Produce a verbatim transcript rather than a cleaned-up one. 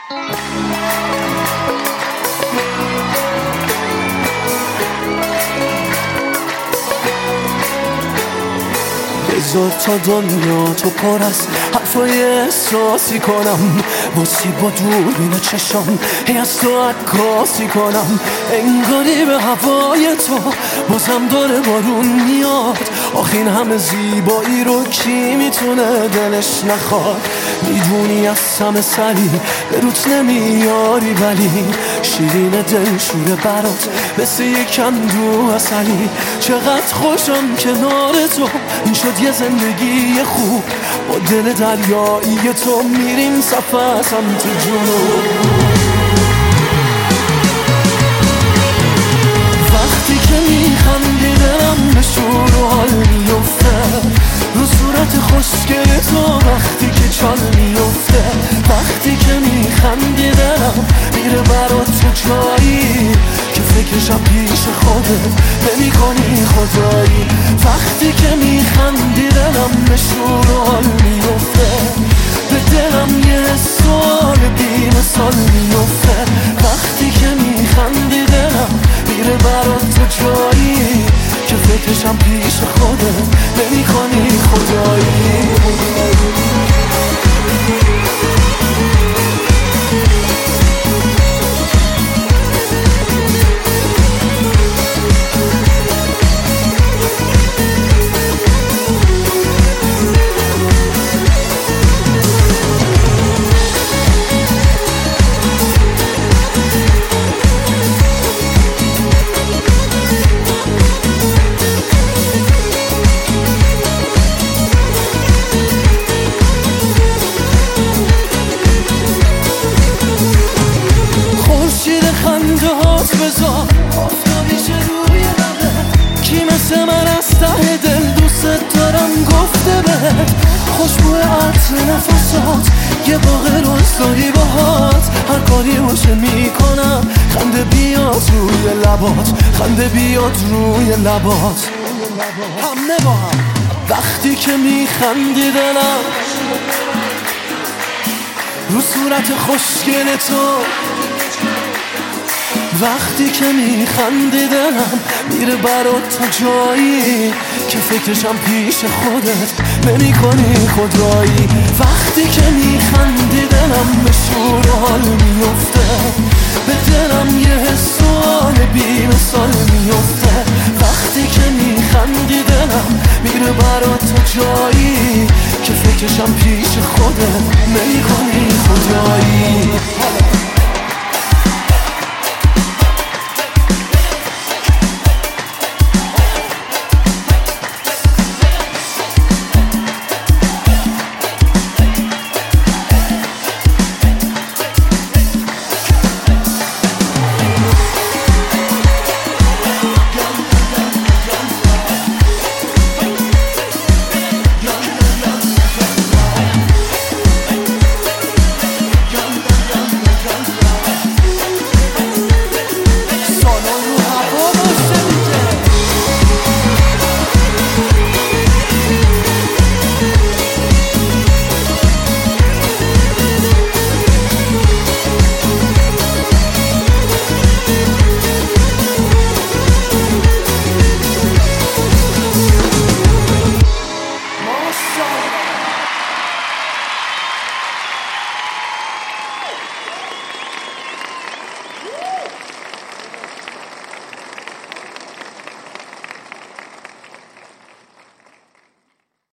بذار تا دنیا تو پر از حرفای احساسی کنم، باسی با دوربین چشم هی از تو عکاسی کنم، انگاری به هوای تو بازم داره بارون میاد. آخ این همه زیبایی رو کی میتونه دلش نخواد؟ میدونی از همه سری به روت نمیاری، ولی شیرین دلشوره برات مثل یک کندو عسلی. چقدر خوشم کنار تو، این شد یه زندگی خوب. با دل دریایی تو میریم سفر سمت جنوب. وقتی که میخندی دلم به شور و حال میفته، رو صورت خوشگل تو وقتی که چال میفته. وقتی که میخندی دلم میره برات تو جایی که فکرشم پیش خودت نمی کنی خدایی. وقتی که میخندی دلم به شور و حال میفته، به دلم یه سوال بی مثال میفته. وقتی که میخندی دلم میره برات تو جایی که فکرشم پیش خودت نمی کنی خدایی. بذار آفتابیش روی همه، کی مثل من از ته دل دوست دارم گفته بهت. خوشبو عطر نفسات یه باغ روستایی باهات، هر کاری باشه میکنم خنده بیاد روی لبات، خنده بیاد روی لبات. همه با هم وقتی که میخندی دلم رو صورت خوشگل تو، وقتی که میخندی دلم میره برات تو جایی که فکرشم پیش خودت نمی کنی خدایی. وقتی که میخندی دلم به شور و حال میفته، به دلم یه سوال بی مثال میفته. وقتی که میخندی دلم میره برات تو جایی که فکرشم پیش خودت نمی کنی خدایی.